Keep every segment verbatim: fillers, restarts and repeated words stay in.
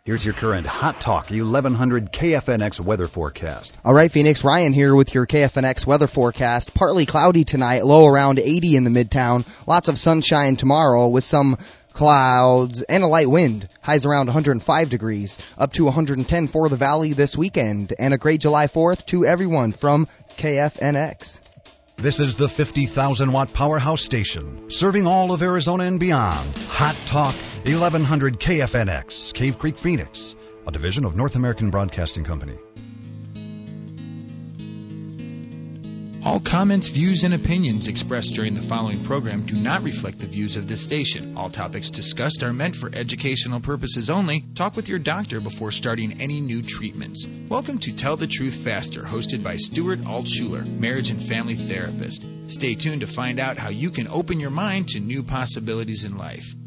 Here's your current Hot Talk eleven hundred K F N X weather forecast. All right, Phoenix, Ryan here with your K F N X weather forecast. Partly cloudy tonight, low around eighty in the Midtown. Lots of sunshine tomorrow with some clouds and a light wind. Highs around one hundred five degrees, up to one hundred ten for the Valley this weekend. And a great July fourth to everyone from K F N X. This is the fifty thousand watt powerhouse station, serving all of Arizona and beyond. Hot Talk eleven hundred K F N X, Cave Creek, Phoenix, a division of North American Broadcasting Company. All comments, views, and opinions expressed during the following program do not reflect the views of this station. All topics discussed are meant for educational purposes only. Talk with your doctor before starting any new treatments. Welcome to Tell the Truth Faster, hosted by Stuart Altshuler, marriage and family therapist. Stay tuned to find out how you can open your mind to new possibilities in life.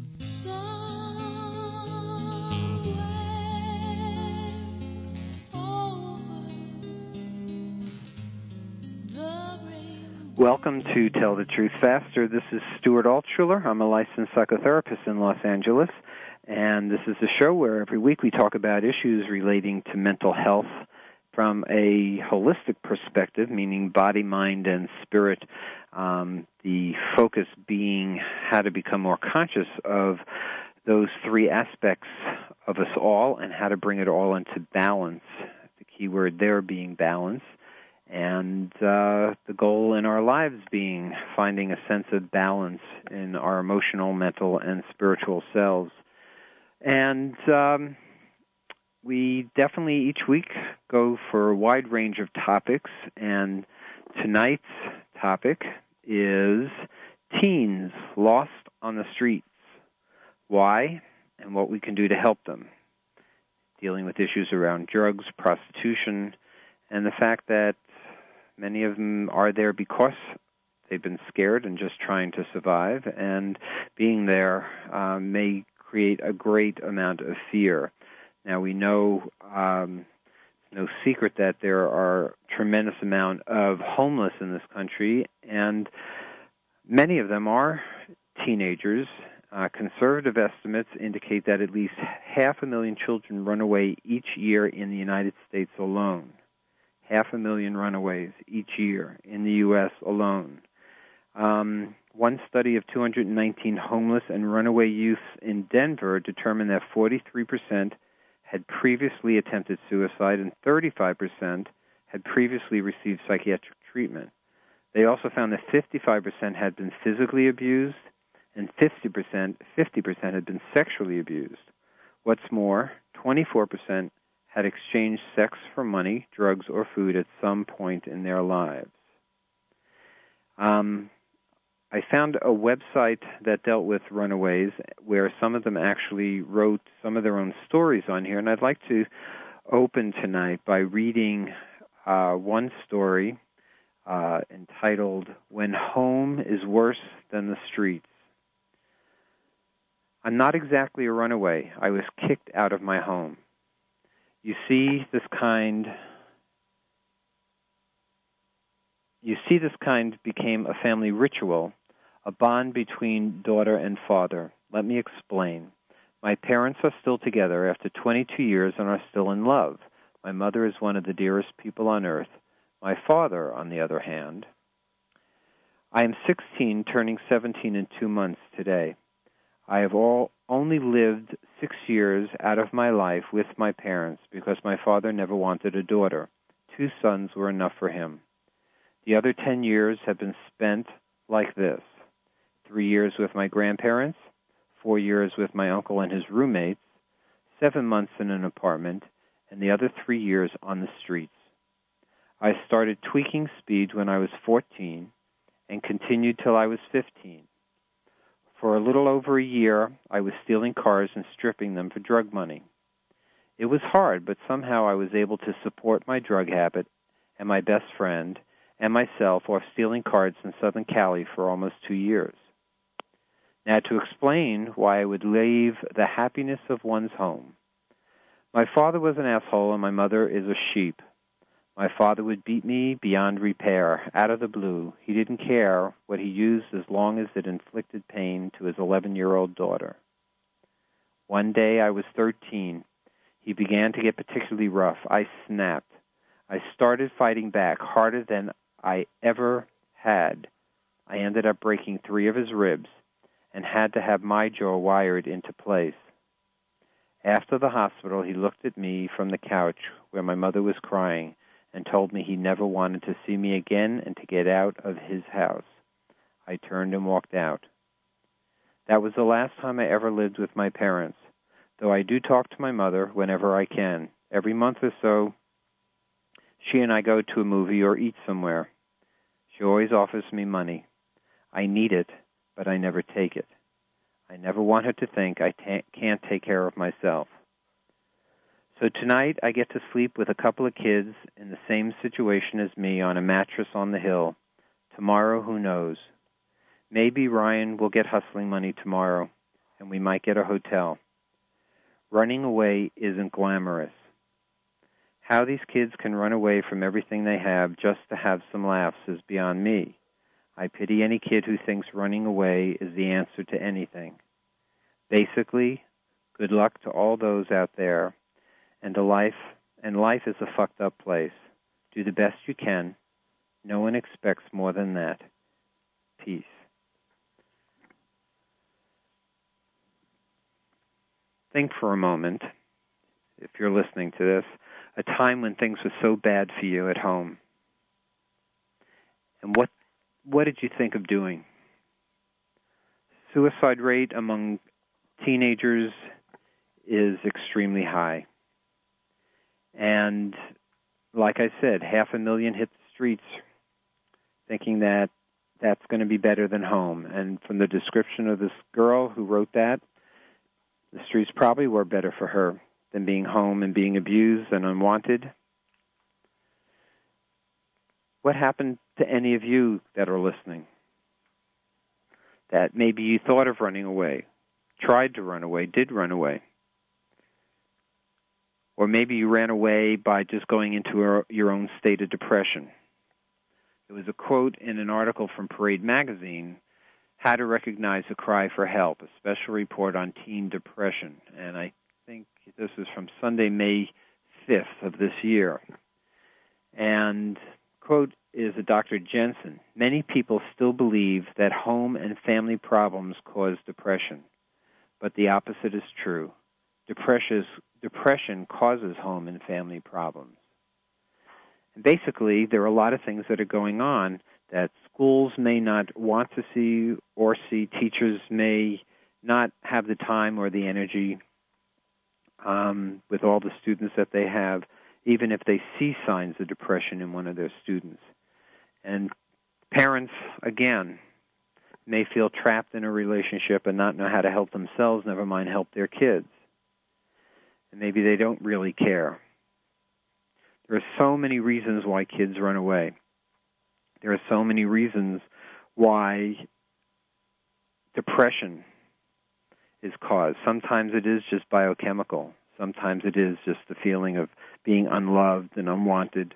Welcome to Tell the Truth Faster. This is Stuart Altshuler. I'm a licensed psychotherapist in Los Angeles, and this is a show where every week we talk about issues relating to mental health from a holistic perspective, meaning body, mind, and spirit, um, the focus being how to become more conscious of those three aspects of us all and how to bring it all into balance, the key word there being balance. And uh, the goal in our lives being finding a sense of balance in our emotional, mental, and spiritual selves. And um, we definitely each week go for a wide range of topics. And tonight's topic is teens lost on the streets. Why and what we can do to help them. Dealing with issues around drugs, prostitution, and the fact that many of them are there because they've been scared and just trying to survive, and being there uh, may create a great amount of fear. Now, we know um, no secret that there are a tremendous amount of homeless in this country, and many of them are teenagers. Uh, conservative estimates indicate that at least half a million children run away each year in the United States alone. Half a million runaways each year in the U S alone. Um, one study of two hundred nineteen homeless and runaway youths in Denver determined that forty-three percent had previously attempted suicide and thirty-five percent had previously received psychiatric treatment. They also found that fifty-five percent had been physically abused and fifty percent, fifty percent had been sexually abused. What's more, twenty-four percent had exchanged sex for money, drugs, or food at some point in their lives. Um, I found a website that dealt with runaways where some of them actually wrote some of their own stories on here, and I'd like to open tonight by reading uh, one story uh, entitled, When Home is Worse Than the Streets. I'm not exactly a runaway. I was kicked out of my home. You see this kind, you see this kind became a family ritual, a bond between daughter and father. Let me explain. My parents are still together after twenty-two years and are still in love. My mother is one of the dearest people on earth. My father, on the other hand, I am sixteen, turning seventeen in two months today. I have all only lived six years out of my life with my parents because my father never wanted a daughter. Two sons were enough for him. The other ten years have been spent like this. Three years with my grandparents, four years with my uncle and his roommates, seven months in an apartment, and the other three years on the streets. I started tweaking speed when I was fourteen and continued till I was fifteen. For a little over a year, I was stealing cars and stripping them for drug money. It was hard, but somehow I was able to support my drug habit and my best friend and myself while stealing cars in Southern Cali for almost two years. Now, to explain why I would leave the happiness of one's home. My father was an asshole and my mother is a sheep. My father would beat me beyond repair, out of the blue. He didn't care what he used as long as it inflicted pain to his eleven-year-old daughter. One day I was thirteen. He began to get particularly rough. I snapped. I started fighting back harder than I ever had. I ended up breaking three of his ribs and had to have my jaw wired into place. After the hospital, he looked at me from the couch where my mother was crying and told me he never wanted to see me again and to get out of his house. I turned and walked out. That was the last time I ever lived with my parents, though I do talk to my mother whenever I can. Every month or so, she and I go to a movie or eat somewhere. She always offers me money. I need it, but I never take it. I never want her to think I ta- can't take care of myself. So tonight I get to sleep with a couple of kids in the same situation as me on a mattress on the hill. Tomorrow, who knows? Maybe Ryan will get hustling money tomorrow, and we might get a hotel. Running away isn't glamorous. How these kids can run away from everything they have just to have some laughs is beyond me. I pity any kid who thinks running away is the answer to anything. Basically, good luck to all those out there, and a life, and life is a fucked up place. Do the best you can. No one expects more than that. Peace. Think for a moment, if you're listening to this, a time when things were so bad for you at home. And what what did you think of doing? Suicide rate among teenagers is extremely high. And like I said, half a million hit the streets thinking that that's going to be better than home. And from the description of this girl who wrote that, the streets probably were better for her than being home and being abused and unwanted. What happened to any of you that are listening? That maybe you thought of running away, tried to run away, did run away. Or maybe you ran away by just going into a, your own state of depression. There was a quote in an article from Parade Magazine, How to Recognize a Cry for Help, a special report on teen depression. And I think this is from Sunday, May fifth of this year. And quote is a Doctor Jensen. Many people still believe that home and family problems cause depression, but the opposite is true. Depression, depression causes home and family problems. And basically, there are a lot of things that are going on that schools may not want to see or see. Teachers may not have the time or the energy um, with all the students that they have, even if they see signs of depression in one of their students. And parents, again, may feel trapped in a relationship and not know how to help themselves, never mind help their kids. And maybe they don't really care. There are so many reasons why kids run away. There are so many reasons why depression is caused. Sometimes it is just biochemical. Sometimes it is just the feeling of being unloved and unwanted.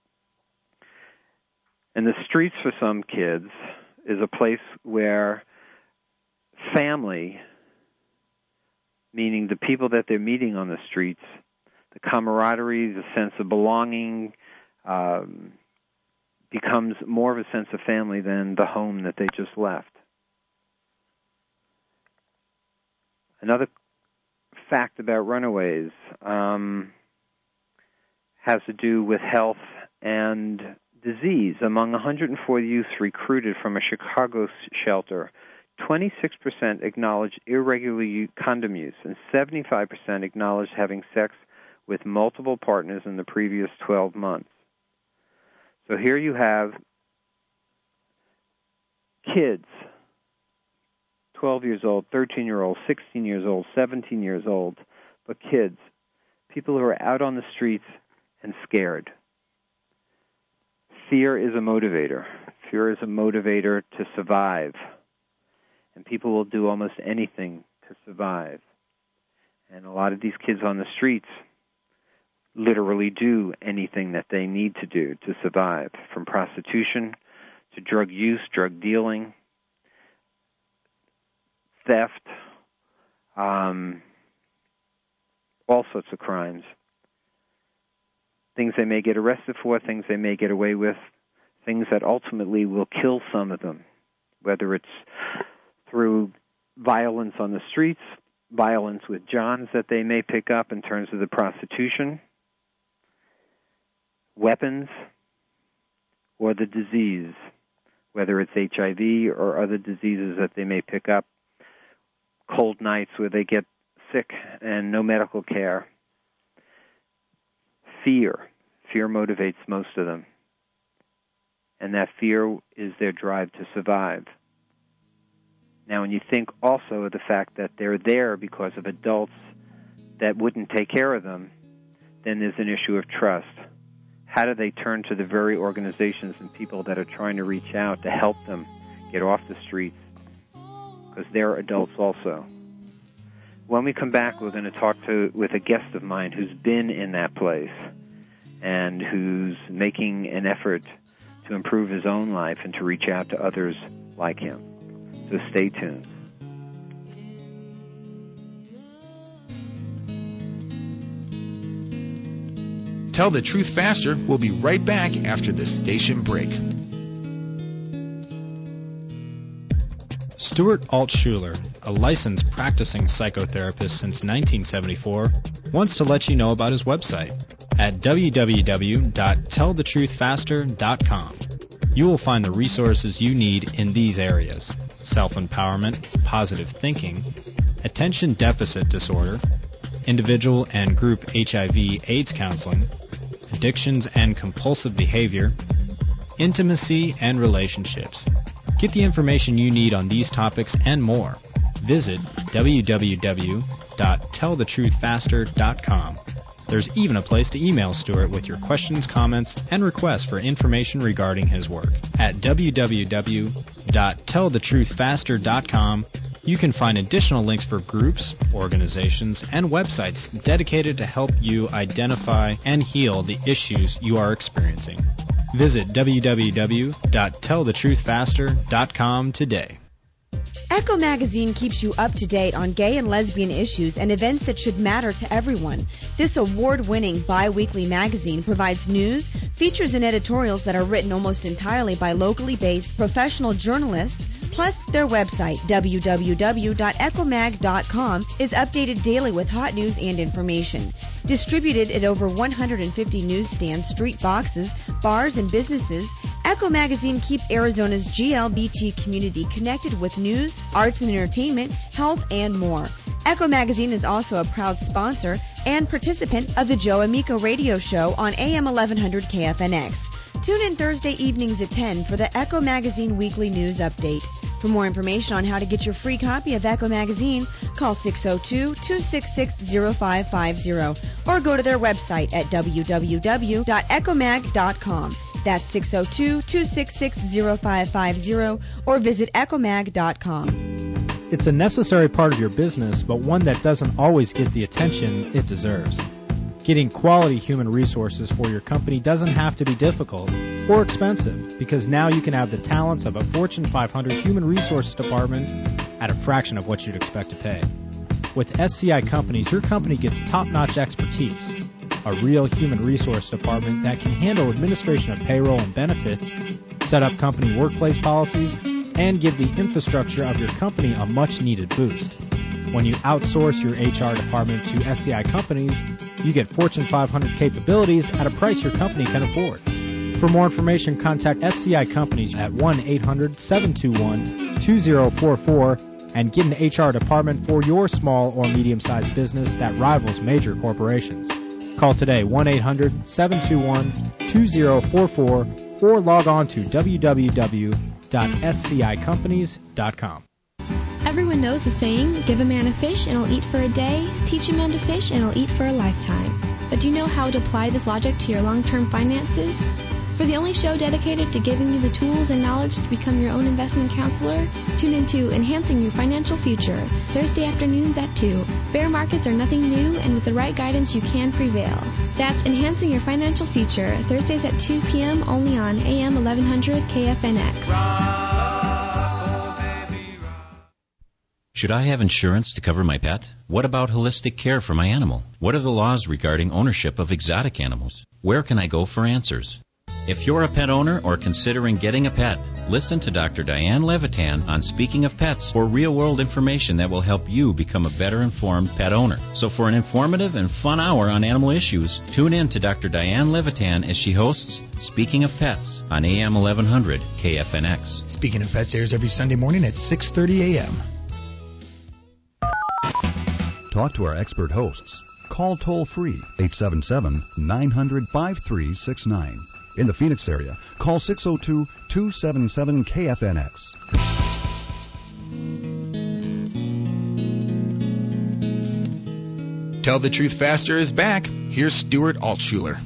And the streets for some kids is a place where family, meaning the people that they're meeting on the streets, the camaraderie, the sense of belonging, um, becomes more of a sense of family than the home that they just left. Another fact about runaways um, has to do with health and disease. Among one hundred four youths recruited from a Chicago shelter, twenty-six percent acknowledged irregular condom use, and seventy-five percent acknowledged having sex with multiple partners in the previous twelve months. So here you have kids, twelve years old, thirteen years old, sixteen years old, seventeen years old, but kids, people who are out on the streets and scared. Fear is a motivator. Fear is a motivator to survive. And people will do almost anything to survive. And a lot of these kids on the streets literally do anything that they need to do to survive, from prostitution to drug use, drug dealing, theft, um, all sorts of crimes. Things they may get arrested for, things they may get away with, things that ultimately will kill some of them, whether it's through violence on the streets, violence with Johns that they may pick up in terms of the prostitution, weapons, or the disease, whether it's H I V or other diseases that they may pick up, cold nights where they get sick and no medical care. Fear. Fear motivates most of them. And that fear is their drive to survive. Now, when you think also of the fact that they're there because of adults that wouldn't take care of them, then there's an issue of trust. How do they turn to the very organizations and people that are trying to reach out to help them get off the streets? Because they're adults also. When we come back, we're going to talk to with a guest of mine who's been in that place and who's making an effort to improve his own life and to reach out to others like him. So stay tuned. Tell the Truth Faster. We'll be right back after this station break. Stuart Altshuler, a licensed practicing psychotherapist since nineteen seventy-four, wants to let you know about his website at w w w dot tell the truth faster dot com. You will find the resources you need in these areas: self-empowerment, positive thinking, attention deficit disorder, individual and group H I V AIDS counseling, addictions and compulsive behavior, intimacy and relationships. Get the information you need on these topics and more. Visit w w w dot tell the truth faster dot com. There's even a place to email Stuart with your questions, comments, and requests for information regarding his work. At w w w dot tell the truth faster dot com, you can find additional links for groups, organizations, and websites dedicated to help you identify and heal the issues you are experiencing. Visit w w w dot tell the truth faster dot com today. Echo Magazine keeps you up to date on gay and lesbian issues and events that should matter to everyone. This award-winning bi-weekly magazine provides news, features, and editorials that are written almost entirely by locally based professional journalists. Plus, their website, w w w dot echo mag dot com, is updated daily with hot news and information. Distributed at over one hundred fifty newsstands, street boxes, bars, and businesses, Echo Magazine keeps Arizona's G L B T community connected with news, arts and entertainment, health, and more. Echo Magazine is also a proud sponsor and participant of the Joe Amico radio show on A M eleven hundred K F N X. Tune in Thursday evenings at ten for the Echo Magazine Weekly News Update. For more information on how to get your free copy of Echo Magazine, call six oh two, two six six, oh five five oh or go to their website at w w w dot echo mag dot com. That's six oh two, two six six, oh five five oh or visit echo mag dot com. It's a necessary part of your business, but one that doesn't always get the attention it deserves. Getting quality human resources for your company doesn't have to be difficult or expensive, because now you can have the talents of a Fortune five hundred human resources department at a fraction of what you'd expect to pay. With S C I Companies, your company gets top-notch expertise, a real human resource department that can handle administration of payroll and benefits, set up company workplace policies, and give the infrastructure of your company a much-needed boost. When you outsource your H R department to S C I Companies, you get Fortune five hundred capabilities at a price your company can afford. For more information, contact S C I Companies at one eight hundred, seven two one, two oh four four and get an H R department for your small or medium-sized business that rivals major corporations. Call today, one eight hundred, seven two one, two oh four four, or log on to w w w dot s c i companies dot com. Everyone knows the saying, give a man a fish and he'll eat for a day, teach a man to fish and he'll eat for a lifetime. But do you know how to apply this logic to your long-term finances? For the only show dedicated to giving you the tools and knowledge to become your own investment counselor, tune into Enhancing Your Financial Future, Thursday afternoons at two. Bear markets are nothing new, and with the right guidance you can prevail. That's Enhancing Your Financial Future, Thursdays at two p.m. only on A M eleven hundred K F N X. Should I have insurance to cover my pet? What about holistic care for my animal? What are the laws regarding ownership of exotic animals? Where can I go for answers? If you're a pet owner or considering getting a pet, listen to Doctor Diane Levitan on Speaking of Pets for real-world information that will help you become a better informed pet owner. So for an informative and fun hour on animal issues, tune in to Doctor Diane Levitan as she hosts Speaking of Pets on A M eleven hundred K F N X. Speaking of Pets airs every Sunday morning at six thirty a.m. Talk to our expert hosts. Call toll-free eight seven seven, nine hundred, five three six nine. In the Phoenix area, call six oh two, two seven seven, K F N X. Tell the Truth Faster is back. Here's Stuart Altshuler.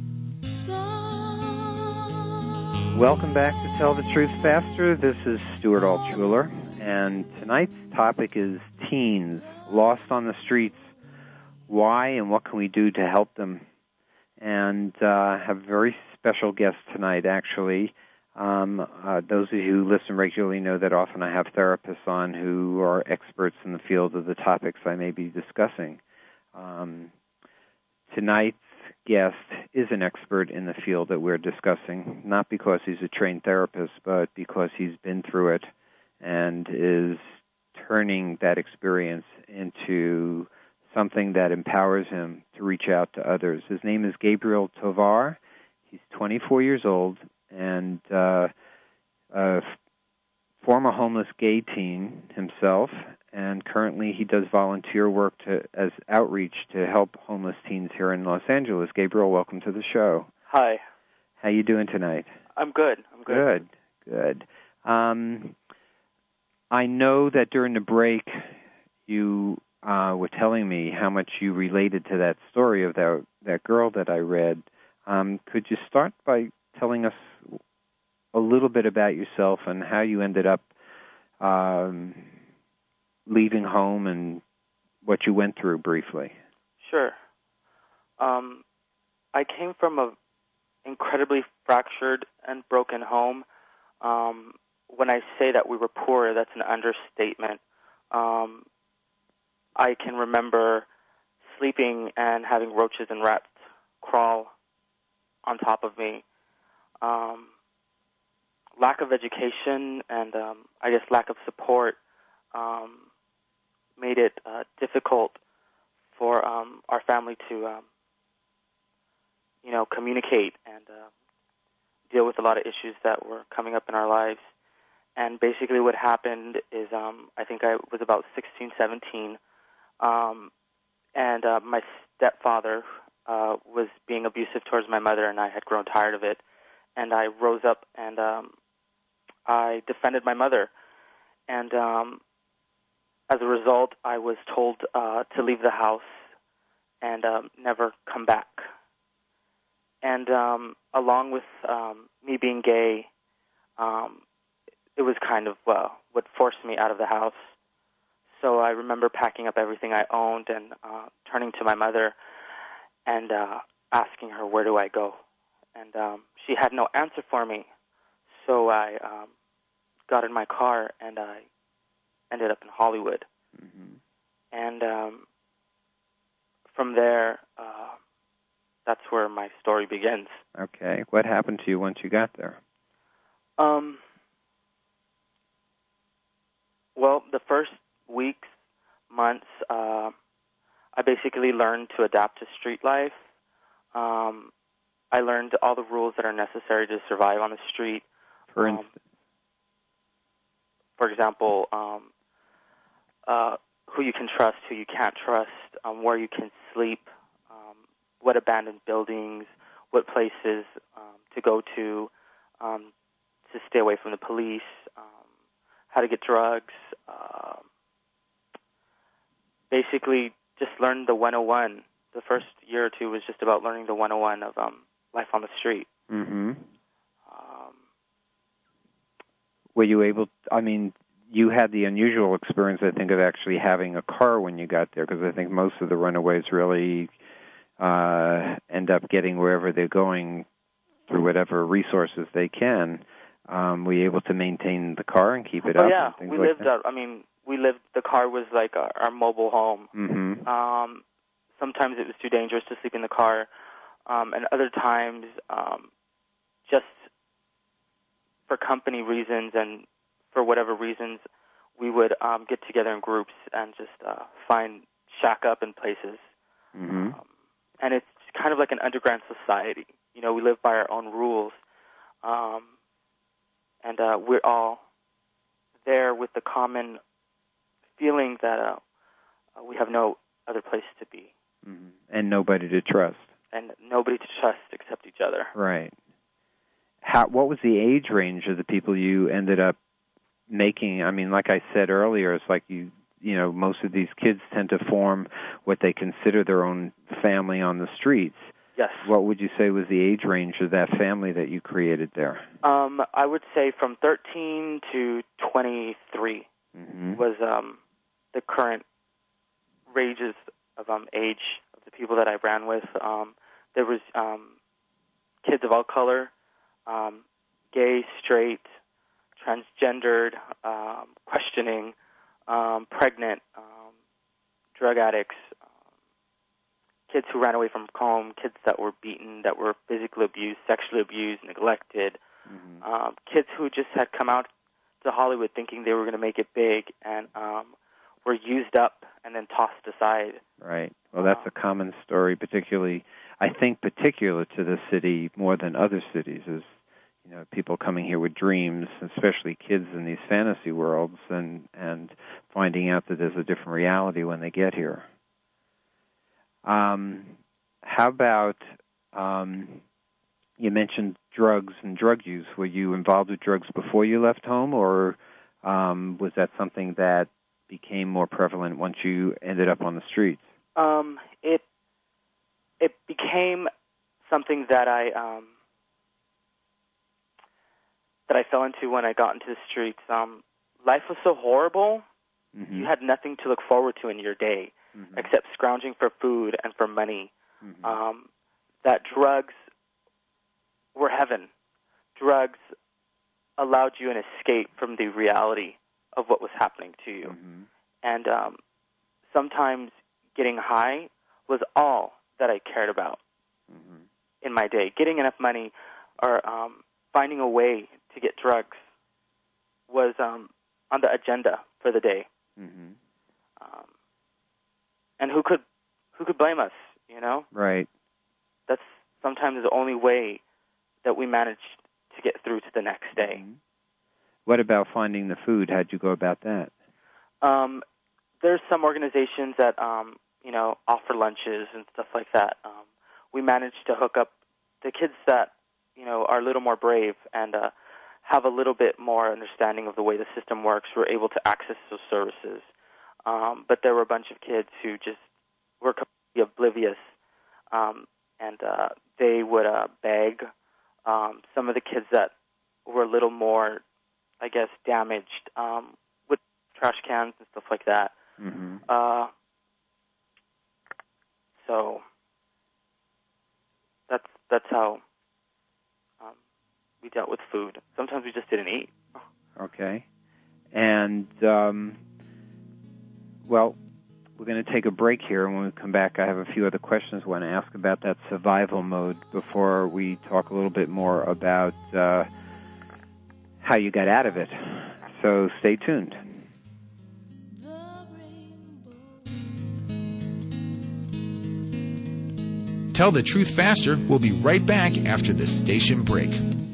Welcome back to Tell the Truth Faster. This is Stuart Altshuler, and tonight's topic is teens lost on the streets. Why and what can we do to help them? And uh, have a very special guest tonight, actually. Um, uh, those of you who listen regularly know that often I have therapists on who are experts in the field of the topics I may be discussing. Um, tonight's guest is an expert in the field that we're discussing, not because he's a trained therapist, but because he's been through it and is turning that experience into something that empowers him to reach out to others. His name is Gabriel Tovar. He's twenty-four years old and uh, a former homeless gay teen himself, and currently he does volunteer work to, as outreach to help homeless teens here in Los Angeles. Gabriel, welcome to the show. Hi. How you doing tonight? I'm good. I'm good. Good, good. Um, I know that during the break you uh, were telling me how much you related to that story of that, that girl that I read. Um, could you start by telling us a little bit about yourself and how you ended up um, leaving home and what you went through briefly? Sure. Um, I came from an incredibly fractured and broken home. Um, when I say that we were poor, that's an understatement. Um, I can remember sleeping and having roaches and rats crawl on top of me. Um, lack of education and um, I guess lack of support um, made it uh, difficult for um, our family to, um, you know, communicate and uh, deal with a lot of issues that were coming up in our lives. And basically what happened is um, I think I was about sixteen, seventeen, um, and uh, my stepfather uh, was being abusive towards my mother, and I had grown tired of it. And I rose up and um, I defended my mother. And um, as a result, I was told uh, to leave the house and um, never come back. And um, along with um, me being gay, um, it was kind of uh, what forced me out of the house. So I remember packing up everything I owned and uh, turning to my mother and uh, asking her, where do I go? And um, she had no answer for me. So I um, got in my car and I ended up in Hollywood. Mm-hmm. And um, from there, uh, that's where my story begins. Okay. What happened to you once you got there? Um. Well, the first weeks, months, uh, I basically learned to adapt to street life. Um, I learned all the rules that are necessary to survive on the street. For um, instance? For example, um, uh, who you can trust, who you can't trust, um, where you can sleep, um, what abandoned buildings, what places um, to go to, um, to stay away from the police, um, how to get drugs. Uh, basically, just learn the one oh one. The first year or two was just about learning the one oh one of um, life on the street. Mm-hmm. Um, Were you able, I mean, you had the unusual experience, I think, of actually having a car when you got there, because I think most of the runaways really uh, end up getting wherever they're going through whatever resources they can. Um, were you able to maintain the car and keep it oh, up? yeah, and things we like lived that? out. I mean, we lived. The car was like our, our mobile home. Mm-hmm. Um, sometimes it was too dangerous to sleep in the car, um, and other times um, just for company reasons and for whatever reasons, we would um, get together in groups and just uh, find shack up in places. Mm-hmm. Um, and it's kind of like an underground society. You know, we live by our own rules, um, and uh, we're all there with the common feeling that uh, we have no other place to be. Mm-hmm. And nobody to trust. And nobody to trust except each other. Right. How? What was the age range of the people you ended up making? I mean, like I said earlier, it's like you, you know, most of these kids tend to form what they consider their own family on the streets. Yes. What would you say was the age range of that family that you created there? Um, I would say from thirteen to twenty-three mm-hmm. was um, the current ranges of um, age of the people that I ran with. Um, there was um, kids of all color, um, gay, straight, transgendered, um, questioning, um, pregnant, um, drug addicts, um, kids who ran away from home, kids that were beaten, that were physically abused, sexually abused, neglected, mm-hmm. um, kids who just had come out to Hollywood thinking they were going to make it big and um, were used up and then tossed aside. Right. Well, that's a common story, particularly, I think, particular to the city more than other cities, is, you know, people coming here with dreams, especially kids in these fantasy worlds, and, and finding out that there's a different reality when they get here. Um, how about, um, you mentioned drugs and drug use. Were you involved with drugs before you left home, or um, was that something that became more prevalent once you ended up on the streets? Um, it it became something that I um, that I fell into when I got into the streets. Um, life was so horrible. Mm-hmm. You had nothing to look forward to in your day mm-hmm. except scrounging for food and for money. Mm-hmm. Um, that drugs were heaven. Drugs allowed you an escape from the reality of what was happening to you. Mm-hmm. And um, sometimes getting high was all that I cared about mm-hmm. in my day. Getting enough money or um, finding a way to get drugs was um, on the agenda for the day. Mm-hmm. Um, and who could who could blame us, you know? Right. That's sometimes the only way that we managed to get through to the next day. Mm-hmm. What about finding the food? How'd you go about that? Um, there's some organizations that, um, you know, offer lunches and stuff like that. Um, we managed to hook up the kids that, you know, are a little more brave and uh, have a little bit more understanding of the way the system works. We're able to access those services. Um, but there were a bunch of kids who just were completely oblivious, um, and uh, they would uh, beg. Um, some of the kids that were a little more, I guess, damaged um, with trash cans and stuff like that. Mm-hmm. Uh, so that's that's how um, we dealt with food. Sometimes we just didn't eat. Okay. And, um, well, we're going to take a break here, and when we come back, I have a few other questions I want to ask about that survival mode before we talk a little bit more about uh, how you got out of it. So stay tuned. Tell the Truth Faster. We'll be right back after this station break.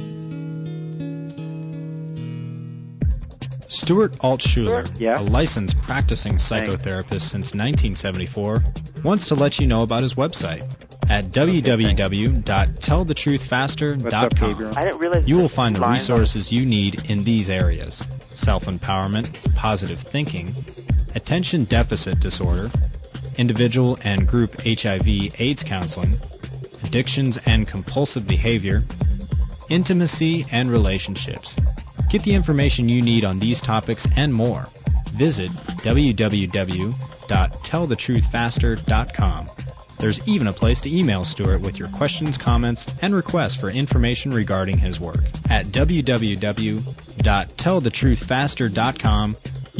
Stuart Altshuler, Yeah? a licensed practicing psychotherapist since nineteen seventy-four, wants to let you know about his website at w w w dot tell the truth faster dot com. Gabriel? I didn't realize You will this find the line resources you need in these areas: self-empowerment, positive thinking, attention deficit disorder, individual and group H I V AIDS counseling, addictions and compulsive behavior, intimacy and relationships. Get the information you need on these topics and more. Visit w w w dot tell the truth faster dot com. There's even a place to email Stuart with your questions, comments, and requests for information regarding his work. At w w w dot tell the truth faster dot com,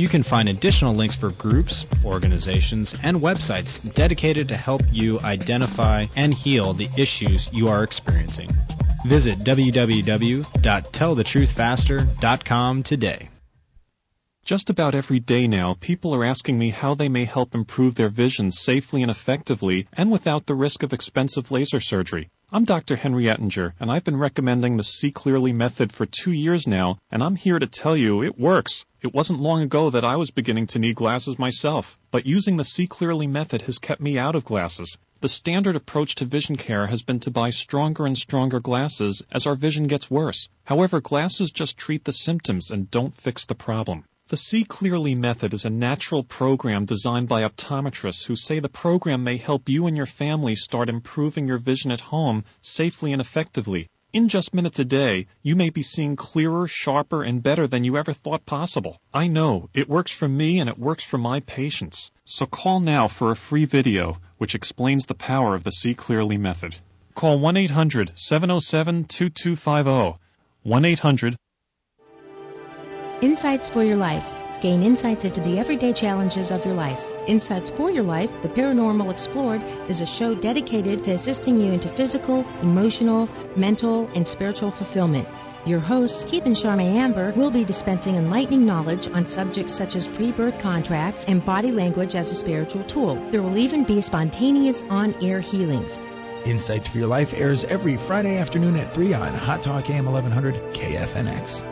You can find additional links for groups, organizations, and websites dedicated to help you identify and heal the issues you are experiencing. Visit w w w dot tell the truth faster dot com today. Just about every day now, people are asking me how they may help improve their vision safely and effectively and without the risk of expensive laser surgery. I'm Doctor Henry Ettinger, and I've been recommending the See Clearly method for two years now, and I'm here to tell you it works. It wasn't long ago that I was beginning to need glasses myself, but using the See Clearly method has kept me out of glasses. The standard approach to vision care has been to buy stronger and stronger glasses as our vision gets worse. However, glasses just treat the symptoms and don't fix the problem. The See Clearly method is a natural program designed by optometrists who say the program may help you and your family start improving your vision at home safely and effectively. In just minutes a day, you may be seeing clearer, sharper, and better than you ever thought possible. I know, it works for me and it works for my patients. So call now for a free video which explains the power of the See Clearly method. Call one eight hundred seven oh seven two two five oh. one eight hundred Insights for Your Life. Gain insights into the everyday challenges of your life. Insights for Your Life, The Paranormal Explored, is a show dedicated to assisting you into physical, emotional, mental, and spiritual fulfillment. Your hosts, Keith and Charmaine Amber, will be dispensing enlightening knowledge on subjects such as pre-birth contracts and body language as a spiritual tool. There will even be spontaneous on-air healings. Insights for Your Life airs every Friday afternoon at three on Hot Talk A M eleven hundred K F N X.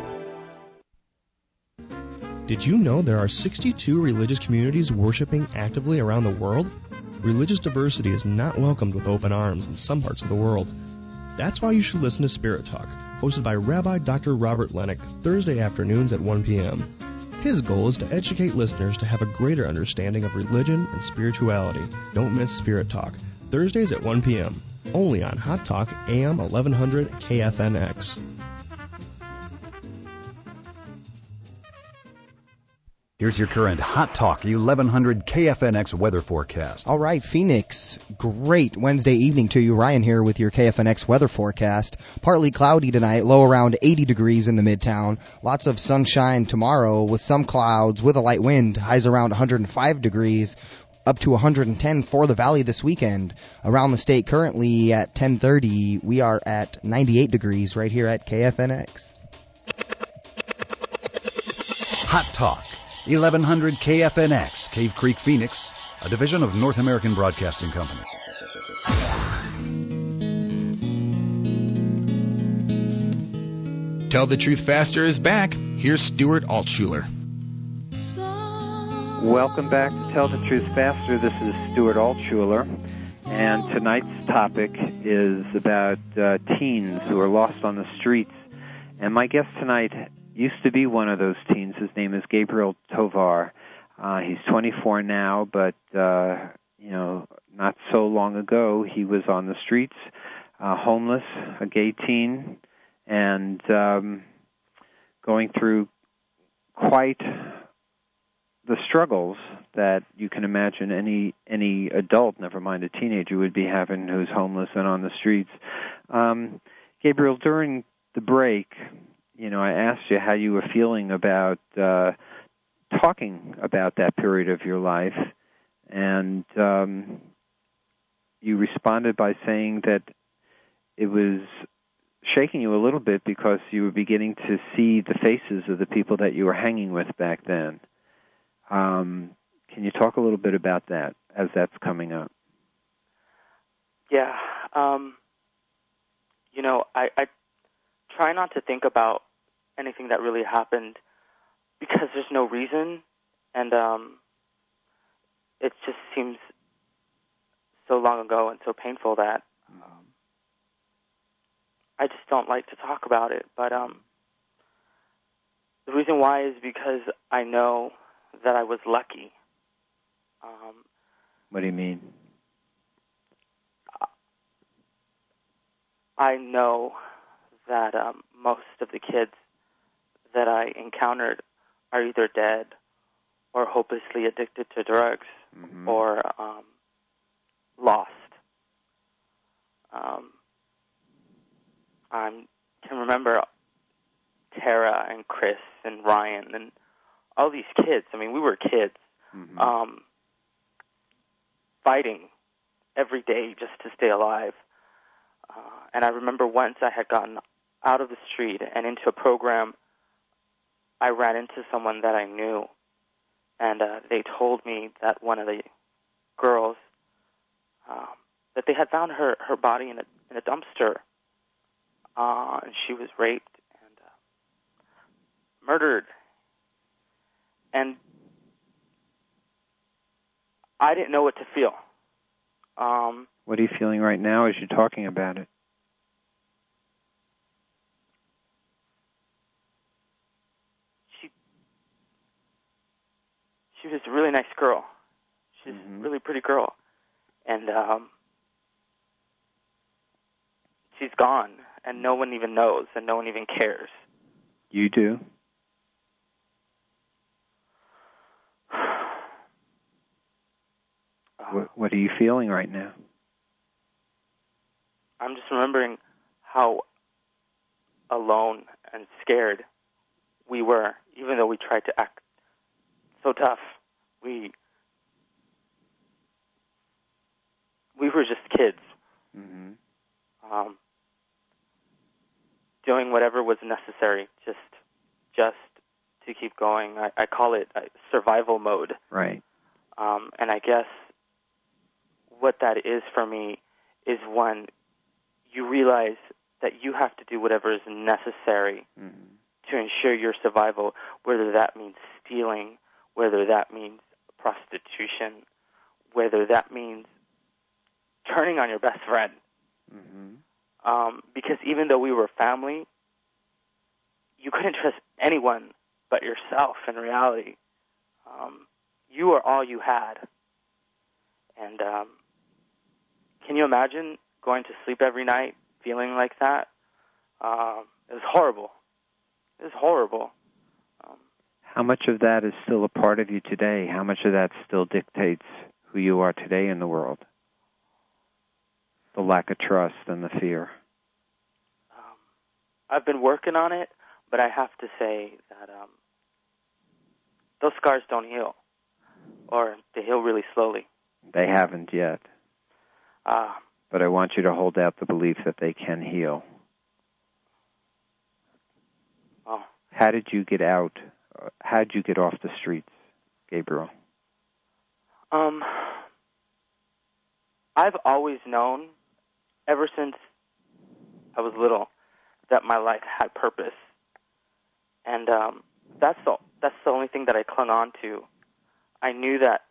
Did you know there are sixty-two religious communities worshiping actively around the world? Religious diversity is not welcomed with open arms in some parts of the world. That's why you should listen to Spirit Talk, hosted by Rabbi Doctor Robert Lennick, Thursday afternoons at one p.m. His goal is to educate listeners to have a greater understanding of religion and spirituality. Don't miss Spirit Talk, Thursdays at one p.m., only on Hot Talk A M eleven hundred K F N X. Here's your current Hot Talk eleven hundred K F N X weather forecast. All right, Phoenix, great Wednesday evening to you. Ryan here with your K F N X weather forecast. Partly cloudy tonight, low around eighty degrees in the Midtown. Lots of sunshine tomorrow with some clouds with a light wind. Highs around one hundred five degrees, up to one hundred ten for the valley this weekend. Around the state currently at ten thirty, we are at ninety-eight degrees right here at K F N X. Hot Talk eleven hundred K F N X, Cave Creek, Phoenix, a division of North American Broadcasting Company. Tell the Truth Faster is back. Here's Stuart Altshuler. Welcome back to Tell the Truth Faster. This is Stuart Altshuler, and tonight's topic is about uh, teens who are lost on the streets. And my guest tonight used to be one of those teens. His name is Gabriel Tovar. Uh, he's twenty-four now, but uh, you know, not so long ago he was on the streets, uh, homeless, a gay teen, and um, going through quite the struggles that you can imagine any any adult, never mind a teenager, would be having who's homeless and on the streets. Um, Gabriel, during the break, you know, I asked you how you were feeling about uh, talking about that period of your life, and um, you responded by saying that it was shaking you a little bit because you were beginning to see the faces of the people that you were hanging with back then. Um, can you talk a little bit about that as that's coming up? Yeah. Um, you know, I, I try not to think about anything that really happened because there's no reason, and um, it just seems so long ago and so painful that um, I just don't like to talk about it. But um, the reason why is because I know that I was lucky. Um, what do you mean? I know that um, most of the kids that I encountered are either dead or hopelessly addicted to drugs, mm-hmm. or um, lost. Um, I can remember Tara and Chris and Ryan and all these kids. I mean, we were kids, Mm-hmm. um, fighting every day just to stay alive. Uh, and I remember once I had gotten out of the street and into a program, I ran into someone that I knew, and uh, they told me that one of the girls, um, that they had found her, her body in a, in a dumpster, uh, and she was raped and uh, murdered. And I didn't know what to feel. Um, what are you feeling right now as you're talking about it? She she was a really nice girl. She's Mm-hmm. a really pretty girl. And um, she's gone, and no one even knows, and no one even cares. You do? What, what are you feeling right now? I'm just remembering how alone and scared we were, even though we tried to act so tough. We we were just kids, Mm-hmm. um, doing whatever was necessary, just just to keep going. I, I call it uh, survival mode. Right. Um, and I guess what that is for me is when you realize that you have to do whatever is necessary Mm-hmm. to ensure your survival, whether that means stealing, whether that means prostitution, whether that means turning on your best friend. Mm-hmm. Um, because even though we were family, you couldn't trust anyone but yourself in reality. Um, you were all you had. And um, can you imagine going to sleep every night feeling like that? Um, it was horrible. It was horrible. Um, How much of that is still a part of you today? How much of that still dictates who you are today in the world? The lack of trust and the fear. um, I've been working on it, but I have to say that um, those scars don't heal, or they heal really slowly. They haven't yet. Uh, But I want you to hold out the belief that they can heal. oh, How did you get out? How did you get off the streets, Gabriel? um, I've always known, ever since I was little, that my life had purpose, and um, that's the that's the only thing that I clung on to. I knew that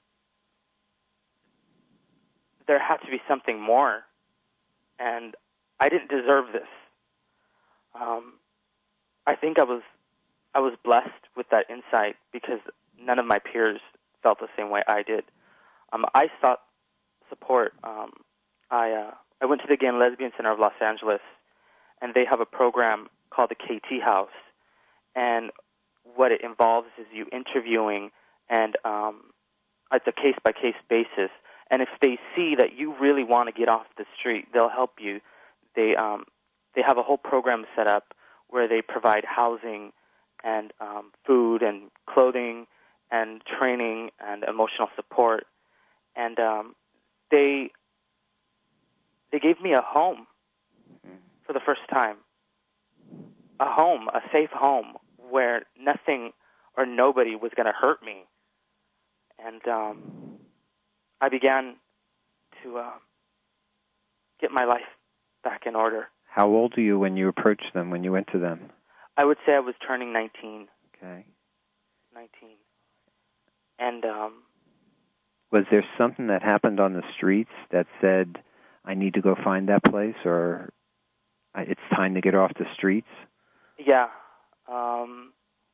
there had to be something more, and I didn't deserve this. Um, I think I was I was blessed with that insight because none of my peers felt the same way I did. Um, I sought support. Um, I uh, I went to the Gay and Lesbian Center of Los Angeles, and they have a program called the K T House. And what it involves is you interviewing and um, it's a case-by-case basis. And if they see that you really want to get off the street, they'll help you. They um, they have a whole program set up where they provide housing and um, food and clothing and training and emotional support. And um, they they gave me a home for the first time, a home, a safe home where nothing or nobody was going to hurt me. And um, I began to uh, get my life back in order. How old are you when you approached them, when you went to them? I would say I was turning nineteen. Okay. nineteen. And um, was there something that happened on the streets that said, I need to go find that place, or it's time to get off the streets? Yeah. Um,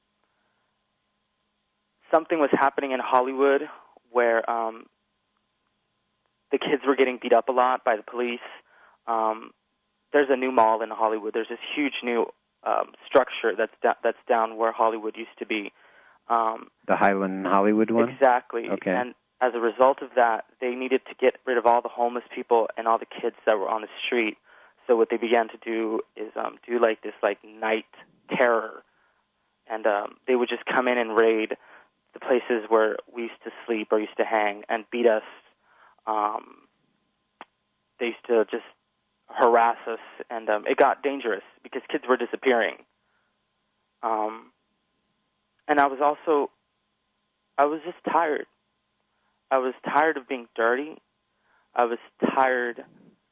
something was happening in Hollywood where um, the kids were getting beat up a lot by the police. Um, there's a new mall in Hollywood. There's this huge new um, structure that's da- that's down where Hollywood used to be. Um, the Highland Hollywood one? Exactly. Okay. And as a result of that, they needed to get rid of all the homeless people and all the kids that were on the street. So what they began to do is um, do like this like night terror, and um, they would just come in and raid the places where we used to sleep or used to hang and beat us. Um, they used to just harass us, and um, it got dangerous because kids were disappearing. Um, and I was also, I was just tired. I was tired of being dirty. I was tired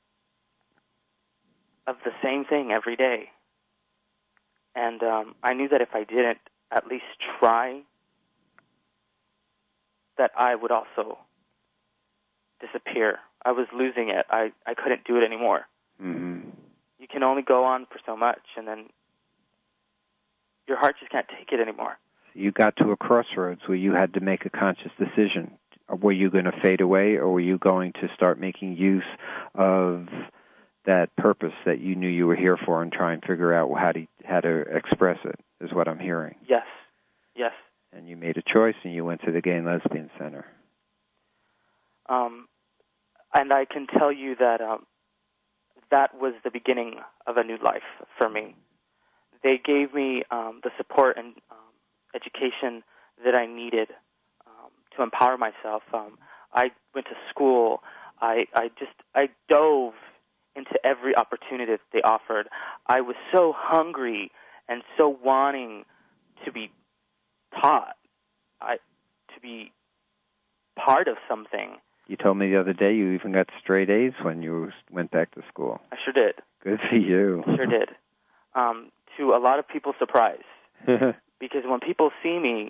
of the same thing every day. And um, I knew that if I didn't at least try, that I would also disappear. I was losing it. I, I couldn't do it anymore. Mm-hmm. You can only go on for so much, and then your heart just can't take it anymore. You got to a crossroads where you had to make a conscious decision. Were you going to fade away, or were you going to start making use of that purpose that you knew you were here for and try and figure out how to how to express it, is what I'm hearing. Yes, yes. And you made a choice, and you went to the Gay and Lesbian Center. Um, and I can tell you that um, that was the beginning of a new life for me. They gave me um, the support and um, education that I needed um, to empower myself. Um, I went to school. I, I just I dove into every opportunity that they offered. I was so hungry and so wanting to be taught, I, to be part of something. You told me the other day you even got straight A's when you went back to school. I sure did. Good for you. I sure did. Um, to a lot of people's surprise. Because when people see me,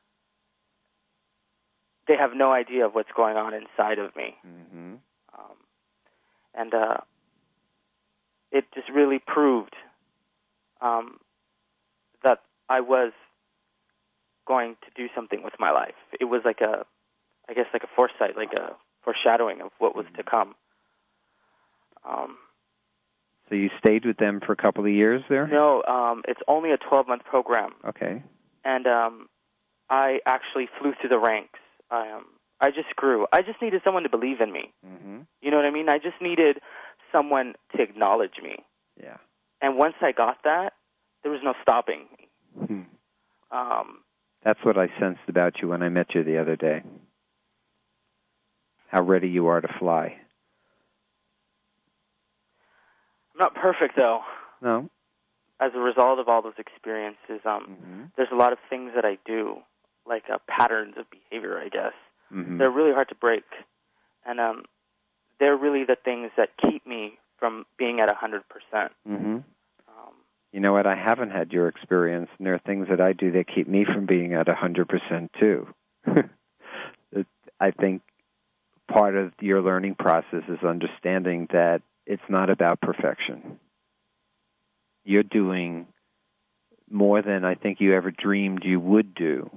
they have no idea of what's going on inside of me. Mm-hmm. Um, and uh, it just really proved um, that I was going to do something with my life. It was like a, I guess like a foresight, like a foreshadowing of what was to come. Um, so you stayed with them for a couple of years there? No, um, it's only a twelve-month program. Okay. And um, I actually flew through the ranks. I, um, I just grew. I just needed someone to believe in me. Mm-hmm. You know what I mean? I just needed someone to acknowledge me. Yeah. And once I got that, there was no stopping me. Hmm. Um, That's what I sensed about you when I met you the other day. How ready you are to fly. I'm not perfect, though. No. As a result of all those experiences, um, mm-hmm. there's a lot of things that I do, like uh, patterns of behavior, I guess. Mm-hmm. They're really hard to break. And um, they're really the things that keep me from being at one hundred percent. Mm-hmm. Um, you know what? I haven't had your experience, and there are things that I do that keep me from being at one hundred percent, too. I think part of your learning process is understanding that it's not about perfection. You're doing more than I think you ever dreamed you would do.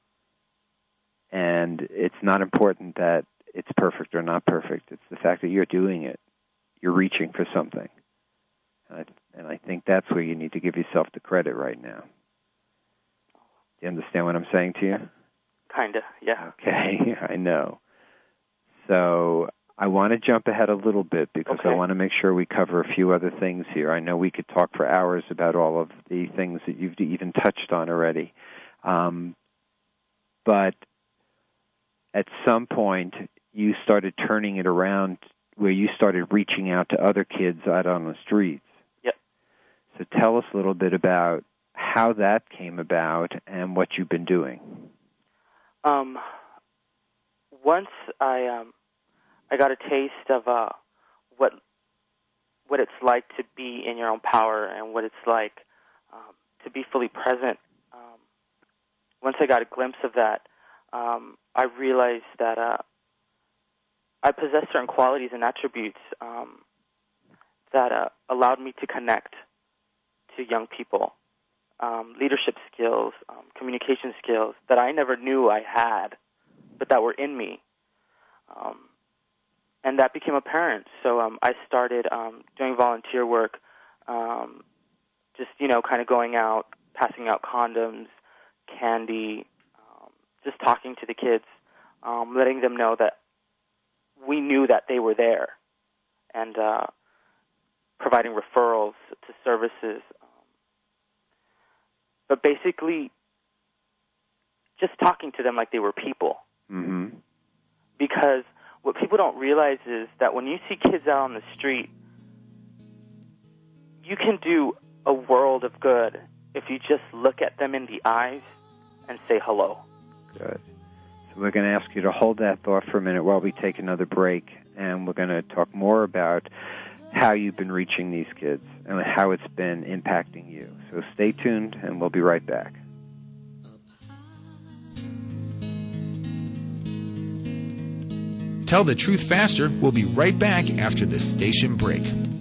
And it's not important that it's perfect or not perfect. It's the fact that you're doing it. You're reaching for something. And I, and I think that's where you need to give yourself the credit right now. Do you understand what I'm saying to you? Kind of, yeah. Okay, I know. So I want to jump ahead a little bit because okay. I want to make sure we cover a few other things here. I know we could talk for hours about all of the things that you've even touched on already. Um, but at some point, you started turning it around where you started reaching out to other kids out on the streets. Yep. So tell us a little bit about how that came about and what you've been doing. Um, once I um, I got a taste of uh, what what it's like to be in your own power and what it's like um, to be fully present. Um, once I got a glimpse of that, um, I realized that uh, I possess certain qualities and attributes um, that uh, allowed me to connect to young people. Um, leadership skills, um, communication skills that I never knew I had, but that were in me. Um, and that became apparent. So um, I started um, doing volunteer work, um, just, you know, kind of going out, passing out condoms, candy, um, just talking to the kids, um, letting them know that we knew that they were there, and uh, providing referrals to services. But basically, just talking to them like they were people. Mm-hmm. Because what people don't realize is that when you see kids out on the street, you can do a world of good if you just look at them in the eyes and say hello. Good. So we're going to ask you to hold that thought for a minute while we take another break, and we're going to talk more about how you've been reaching these kids and how it's been impacting you. So stay tuned, and we'll be right back. Tell the Truth Faster. We'll be right back after this station break.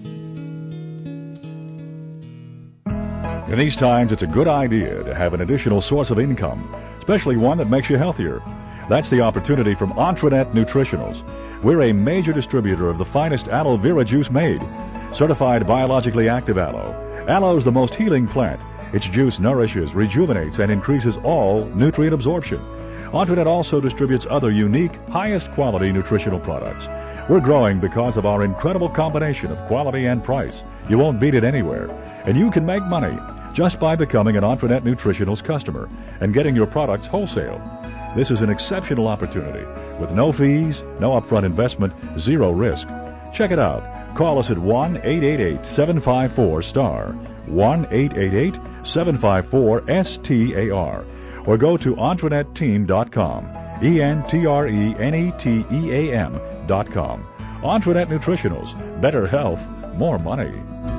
In these times, it's a good idea to have an additional source of income, especially one that makes you healthier. That's the opportunity from Entrenet Nutritionals. We're a major distributor of the finest aloe vera juice made. Certified biologically active aloe. Aloe is the most healing plant. Its juice nourishes, rejuvenates, and increases all nutrient absorption. Entrenet also distributes other unique, highest quality nutritional products. We're growing because of our incredible combination of quality and price. You won't beat it anywhere. And you can make money just by becoming an Entrenet Nutritionals customer and getting your products wholesale. This is an exceptional opportunity with no fees, no upfront investment, zero risk. Check it out. Call us at one eight eight eight, seven five four, S T A R, one eight eight eight, seven five four, S T A R, or go to entrenet team dot com, E N T R E N E T E A M dot com. Entrenet Nutritionals, better health, more money.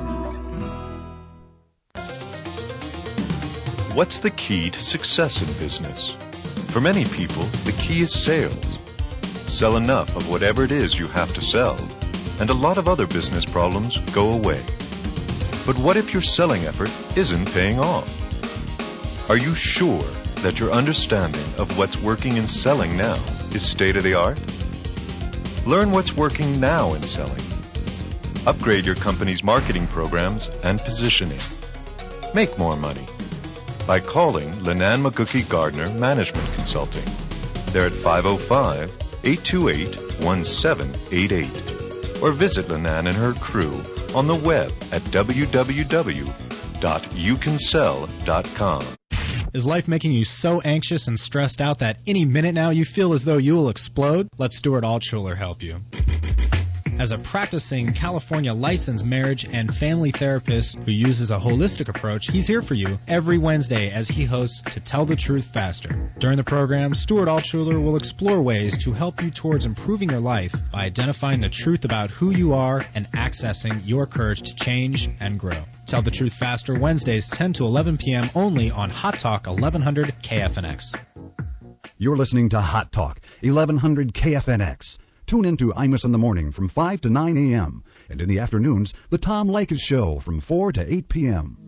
What's the key to success in business? For many people, the key is sales. Sell enough of whatever it is you have to sell, and a lot of other business problems go away. But what if your selling effort isn't paying off? Are you sure that your understanding of what's working in selling now is state-of-the-art? Learn what's working now in selling. Upgrade your company's marketing programs and positioning. Make more money by calling Lenan McGookie Gardner Management Consulting. They're at five oh five, eight two eight, one seven eight eight. Or visit Lenan and her crew on the web at w w w dot you can sell dot com. Is life making you so anxious and stressed out that any minute now you feel as though you will explode? Let Stuart Altshuler help you. As a practicing California licensed marriage and family therapist who uses a holistic approach, he's here for you every Wednesday as he hosts To Tell the Truth Faster. During the program, Stuart Altshuler will explore ways to help you towards improving your life by identifying the truth about who you are and accessing your courage to change and grow. Tell the Truth Faster, Wednesdays ten to eleven p.m. only on Hot Talk eleven hundred K F N X. You're listening to Hot Talk eleven hundred K F N X. Tune in to Imus in the morning from five to nine a.m. and in the afternoons, The Tom Leykis Show from four to eight p.m.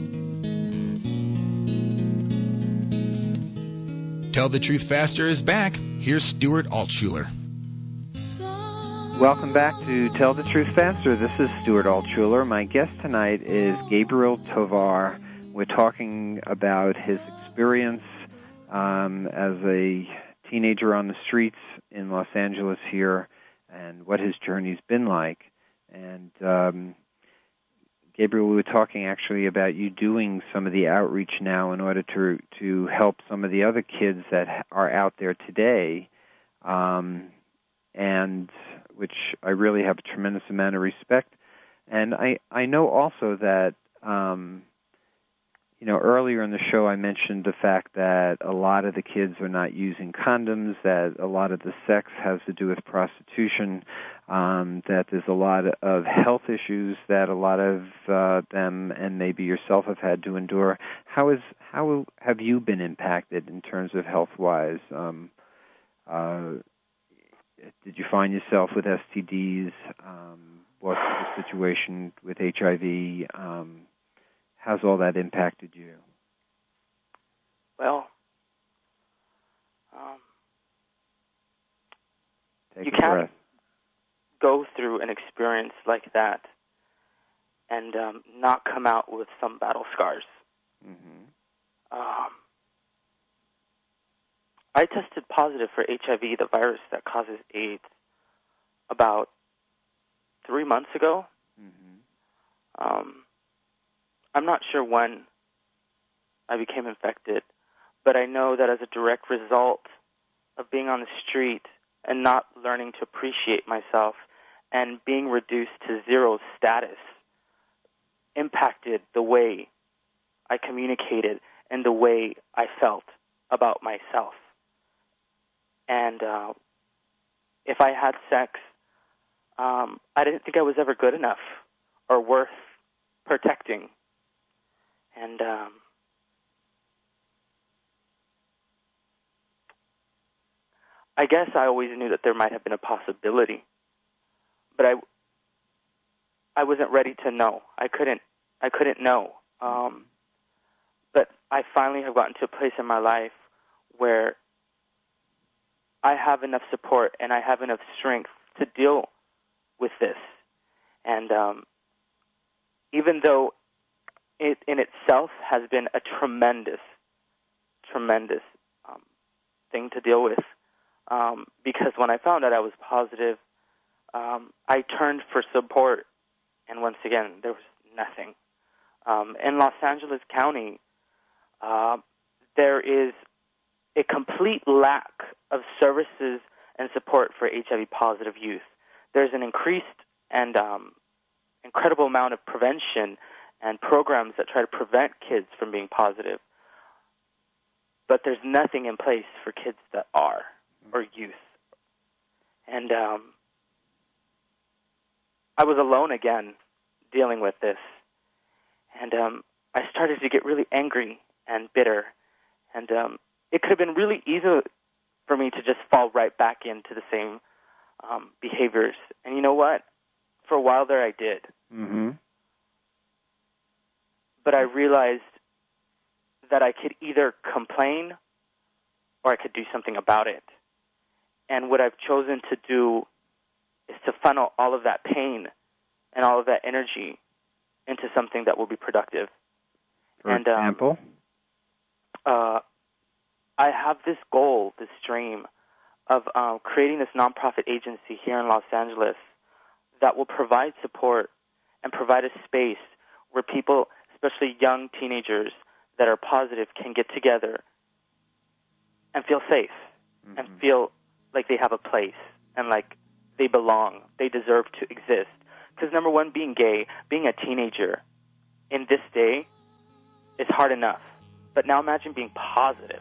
Tell the Truth Faster is back. Here's Stuart Altshuler. Welcome back to Tell the Truth Faster. This is Stuart Altshuler. My guest tonight is Gabriel Tovar. We're talking about his experience um, as a teenager on the streets in Los Angeles here and what his journey's been like. And um, Gabriel, we were talking actually about you doing some of the outreach now in order to to help some of the other kids that are out there today, um, and which I really have a tremendous amount of respect. And I, I know also that um, You know, earlier in the show I mentioned the fact that a lot of the kids are not using condoms, that a lot of the sex has to do with prostitution, um, that there's a lot of health issues that a lot of uh, them and maybe yourself have had to endure. How is how have you been impacted in terms of health-wise? Um, uh, did you find yourself with S T Ds? Um, what's the situation with H I V? Um, How's all that impacted you? Well, um, Take you a can't breath. go through an experience like that and um, not come out with some battle scars. Mm-hmm. Um, I tested positive for H I V, the virus that causes AIDS, about three months ago. Mm-hmm. Um, I'm not sure when I became infected, but I know that as a direct result of being on the street and not learning to appreciate myself and being reduced to zero status impacted the way I communicated and the way I felt about myself. And uh, if I had sex, um, I didn't think I was ever good enough or worth protecting. And um, I guess I always knew that there might have been a possibility, but I, I wasn't ready to know. I couldn't, I couldn't know. Um, but I finally have gotten to a place in my life where I have enough support and I have enough strength to deal with this. And um, even though it in itself has been a tremendous, tremendous um, thing to deal with, um, because when I found out I was positive, um, I turned for support, and once again, there was nothing. Um, in Los Angeles County, uh, there is a complete lack of services and support for H I V-positive youth. There's an increased and um, incredible amount of prevention and programs that try to prevent kids from being positive, but there's nothing in place for kids that are, or youth. And um, I was alone again dealing with this, and um, I started to get really angry and bitter, and um, it could have been really easy for me to just fall right back into the same um, behaviors. And you know what? For a while there I did. Mm-hmm. But I realized that I could either complain or I could do something about it. And what I've chosen to do is to funnel all of that pain and all of that energy into something that will be productive. For and, example? Um, uh, I have this goal, this dream, of um, creating this nonprofit agency here in Los Angeles that will provide support and provide a space where people, especially young teenagers that are positive, can get together and feel safe mm-hmm. and feel like they have a place and like they belong, they deserve to exist. Because number one, being gay, being a teenager in this day is hard enough. But now imagine being positive.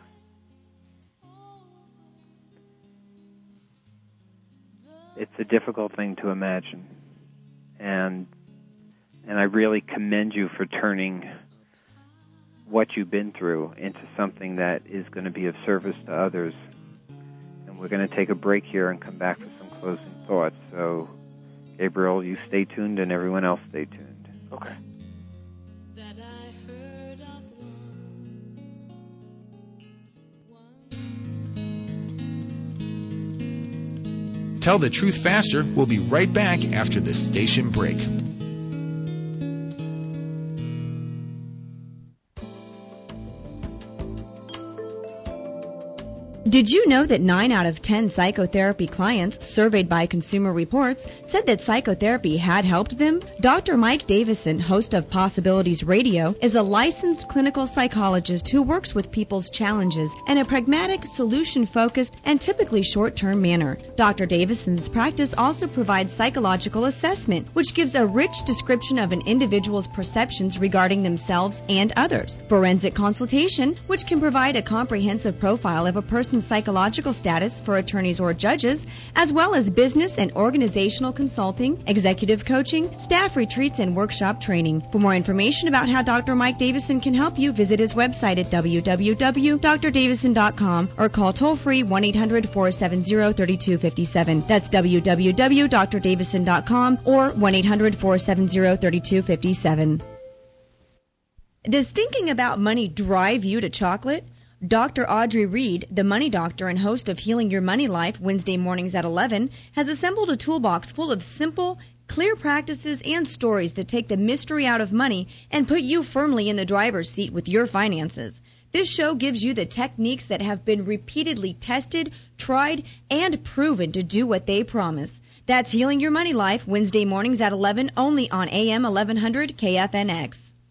It's a difficult thing to imagine. And and I really commend you for turning what you've been through into something that is going to be of service to others. And we're going to take a break here and come back with some closing thoughts. So, Gabriel, you stay tuned, and everyone else stay tuned. Okay. Tell the Truth Faster. We'll be right back after this station break. Did you know that nine out of ten psychotherapy clients surveyed by Consumer Reports said that psychotherapy had helped them? Doctor Mike Davison, host of Possibilities Radio, is a licensed clinical psychologist who works with people's challenges in a pragmatic, solution-focused, and typically short-term manner. Doctor Davison's practice also provides psychological assessment, which gives a rich description of an individual's perceptions regarding themselves and others. Forensic consultation, which can provide a comprehensive profile of a person's psychological status for attorneys or judges, as well as business and organizational consulting, executive coaching, staff retreats, and workshop training. For more information about how Doctor Mike Davison can help you, visit his website at w w w dot d r davison dot com or call toll-free one eight hundred four seven zero three two five seven. That's w w w dot d r davison dot com or one eight hundred four seven zero three two five seven. Does thinking about money drive you to chocolate? Doctor Audrey Reed, the money doctor and host of Healing Your Money Life Wednesday mornings at eleven, has assembled a toolbox full of simple, clear practices and stories that take the mystery out of money and put you firmly in the driver's seat with your finances. This show gives you the techniques that have been repeatedly tested, tried, and proven to do what they promise. That's Healing Your Money Life Wednesday mornings at eleven, only on A M eleven hundred K F N X.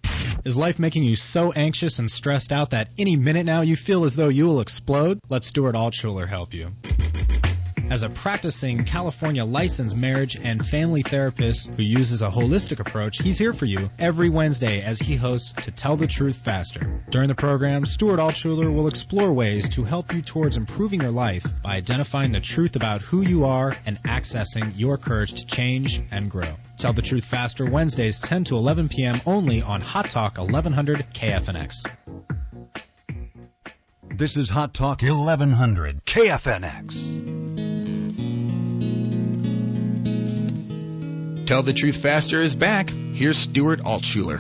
Is life making you so anxious and stressed out that any minute now you feel as though you will explode? Let Stuart Altshuler help you. As a practicing California licensed marriage and family therapist who uses a holistic approach, he's here for you every Wednesday as he hosts To Tell the Truth Faster. During the program, Stuart Altshuler will explore ways to help you towards improving your life by identifying the truth about who you are and accessing your courage to change and grow. Tell the Truth Faster, Wednesdays ten to eleven p.m. only on Hot Talk eleven hundred K F N X. This is Hot Talk eleven hundred K F N X. Tell the Truth Faster is back. Here's Stuart Altshuler.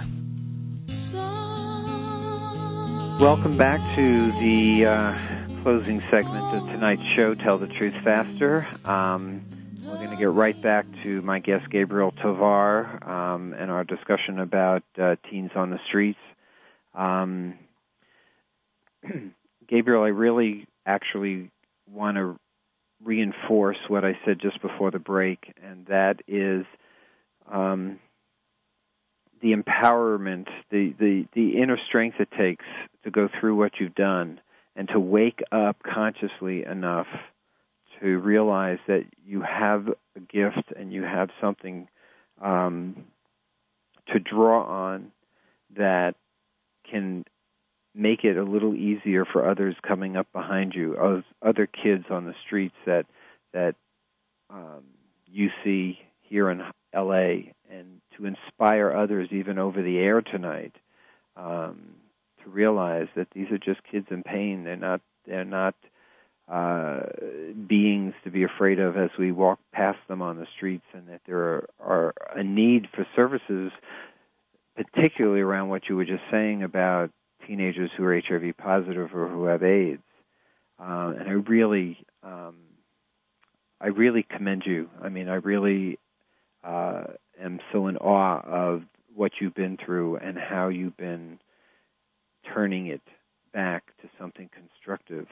Welcome back to the uh, closing segment of tonight's show, Tell the Truth Faster. Um, we're going to get right back to my guest, Gabriel Tovar, um, and our discussion about uh, teens on the streets. Um, Gabriel, I really actually want to reinforce what I said just before the break, and that is Um, the empowerment, the, the, the inner strength it takes to go through what you've done and to wake up consciously enough to realize that you have a gift and you have something um, to draw on that can make it a little easier for others coming up behind you, other kids on the streets that that um, you see here in L A, and to inspire others even over the air tonight um, to realize that these are just kids in pain. They're not they're not uh, beings to be afraid of as we walk past them on the streets, and that there are, are a need for services, particularly around what you were just saying about teenagers who are H I V positive or who have AIDS. Uh, and I really, um, I really commend you. I mean, I really uh, am so in awe of what you've been through and how you've been turning it back to something constructive.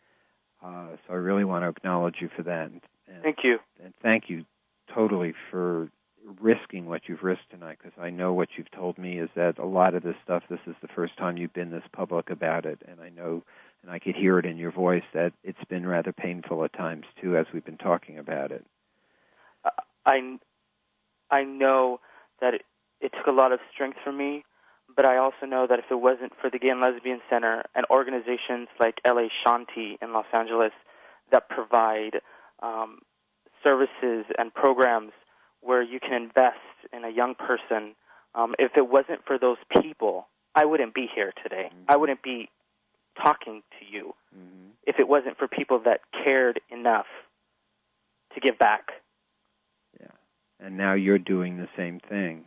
Uh, so I really want to acknowledge you for that. And, and, thank you. And thank you totally for risking what you've risked tonight, because I know what you've told me is that a lot of this stuff, this is the first time you've been this public about it, and I know, and I could hear it in your voice, that it's been rather painful at times, too, as we've been talking about it. Uh, I, I know that it, it took a lot of strength from me, but I also know that if it wasn't for the Gay and Lesbian Center and organizations like L A Shanti in Los Angeles that provide um, services and programs where you can invest in a young person, um, if it wasn't for those people, I wouldn't be here today. Mm-hmm. I wouldn't be talking to you mm-hmm. if it wasn't for people that cared enough to give back. Yeah, and now you're doing the same thing.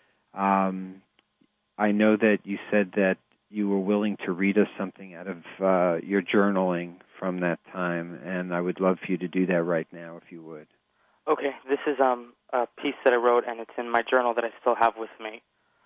Um, I know that you said that you were willing to read us something out of uh, your journaling from that time, and I would love for you to do that right now, if you would. Okay, this is um, a piece that I wrote, and it's in my journal that I still have with me.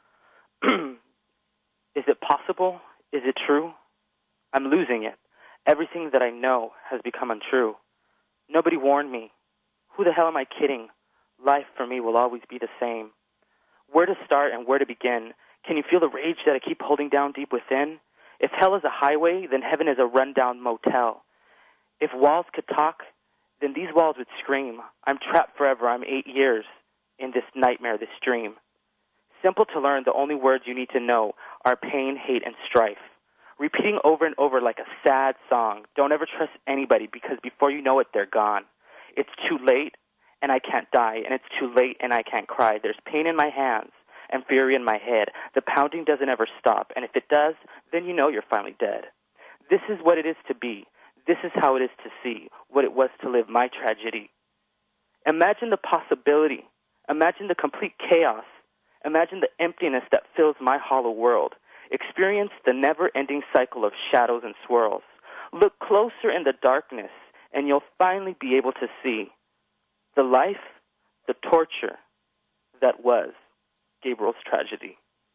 Is it possible? Is it true? I'm losing it. Everything that I know has become untrue. Nobody warned me. Who the hell am I kidding? Life for me will always be the same. Where to start and where to begin? Can you feel the rage that I keep holding down deep within? If hell is a highway, then heaven is a rundown motel. If walls could talk, then these walls would scream. I'm trapped forever. I'm eight years in this nightmare, this dream. Simple to learn, the only words you need to know are pain, hate, and strife. Repeating over and over like a sad song. Don't ever trust anybody, because before you know it, they're gone. It's too late, and I can't die, and it's too late, and I can't cry. There's pain in my hands and fury in my head. The pounding doesn't ever stop, and if it does, then you know you're finally dead. This is what it is to be. This is how it is to see what it was to live my tragedy. Imagine the possibility. Imagine the complete chaos. Imagine the emptiness that fills my hollow world. Experience the never-ending cycle of shadows and swirls. Look closer in the darkness, and you'll finally be able to see the life, the torture that was Gabriel's tragedy.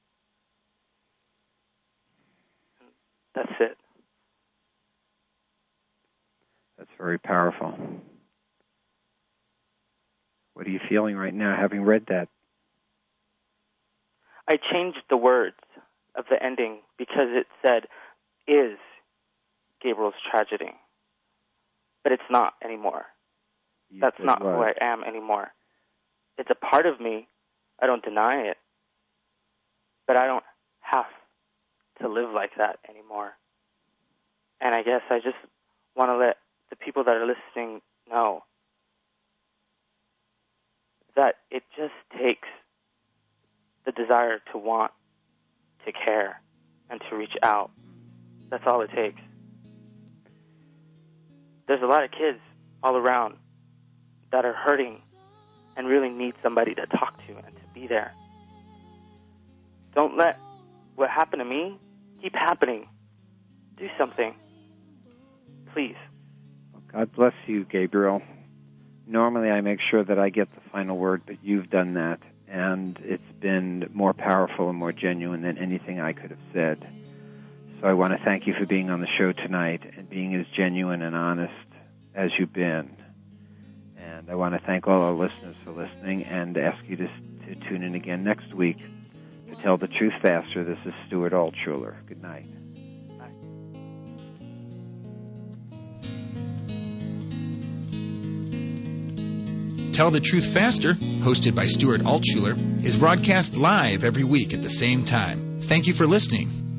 That's it. That's very powerful. What are you feeling right now, having read that? I changed the words of the ending because it said, is Gabriel's tragedy. But it's not anymore. You That's said not what? who I am anymore. It's a part of me. I don't deny it. But I don't have to live like that anymore. And I guess I just want to let the people that are listening know that it just takes the desire to want, to care, and to reach out. That's all it takes. There's a lot of kids all around that are hurting and really need somebody to talk to and to be there. Don't let what happened to me keep happening. Do something. Please. God bless you, Gabriel. Normally I make sure that I get the final word, but you've done that, and it's been more powerful and more genuine than anything I could have said. So I want to thank you for being on the show tonight and being as genuine and honest as you've been. And I want to thank all our listeners for listening and ask you to, to tune in again next week to Tell the Truth Faster. This is Stuart Altshuler. Good night. Tell the Truth Faster, hosted by Stuart Altshuler, is broadcast live every week at the same time. Thank you for listening.